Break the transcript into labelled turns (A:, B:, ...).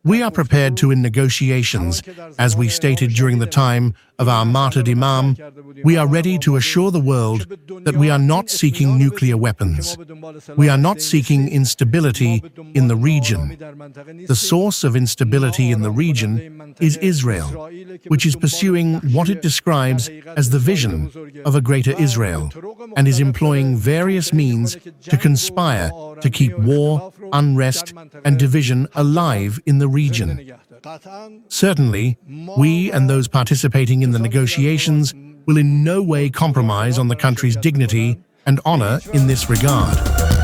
A: We are prepared to in negotiations, as we stated during the time of our martyred Imam. We are ready to assure the world that we are not seeking nuclear weapons. We are not seeking instability in the region. The source of instability in the region is Israel, which is pursuing what it describes as the vision of a greater Israel, and is employing various means to conspire to keep war, unrest, and division alive in the region. Certainly, we and those participating in the negotiations will in no way compromise on the country's dignity and honor in this regard.